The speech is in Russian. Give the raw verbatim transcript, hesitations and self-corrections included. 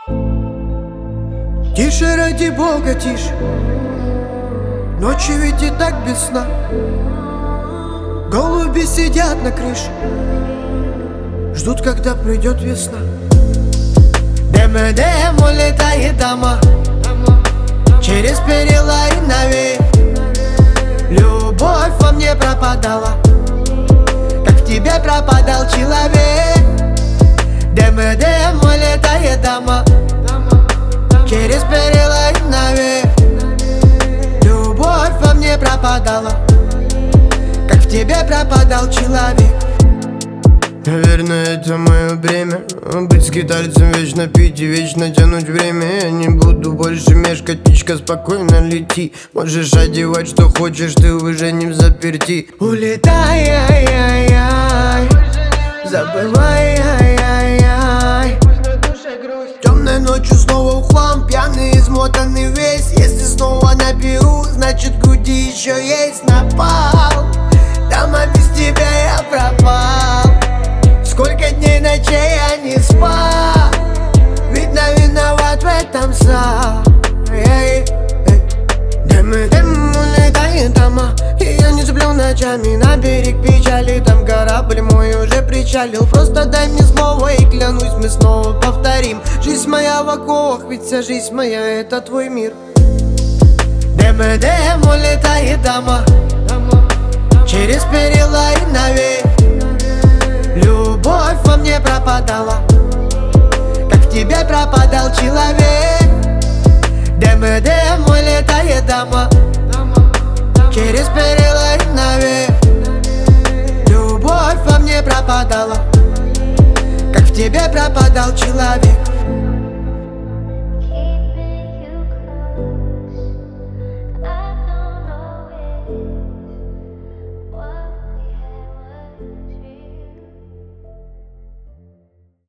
Тише, ради Бога, тише. Ночи ведь и так без сна. Голуби сидят на крыше, ждут, когда придет весна. ДМ-ДМ улетает дома, через перила и навеи. Любовь во мне пропадала, как в тебе пропадал человек. ДМ-ДМ улетает дома, через перила и навеи. Любовь во мне пропадала, как в тебе пропадал человек. Наверное, это мое бремя, быть скитальцем, вечно пить и вечно тянуть время. Я не буду больше мешкать, птичка, спокойно лети. Можешь одевать, что хочешь, ты уже не взаперти. Улетай, ай-яй-яй, забывай, ай-яй-яй. Темной ночью снова в хлам, пьяный, измотанный весь. Если снова наберу, значит груди еще есть. Напал, дома без тебя я пропал. Сколько дней, ночей я не спал, видно, виноват в этом сам. ДМ-ДМ улетает дома, и я не сплю ночами. На берег печали, там корабль мой уже причалил. Просто дай мне слово и клянусь, мы снова повторим. Жизнь моя в оковах, ведь вся жизнь моя — это твой мир. ДМ-ДМ улетает дома, через перила и навеи. Любовь во мне пропадала, как в тебе пропадал человек. ДМ-ДМ улетает дома, через перила и навеи. Любовь во мне пропадала, как в тебе пропадал человек.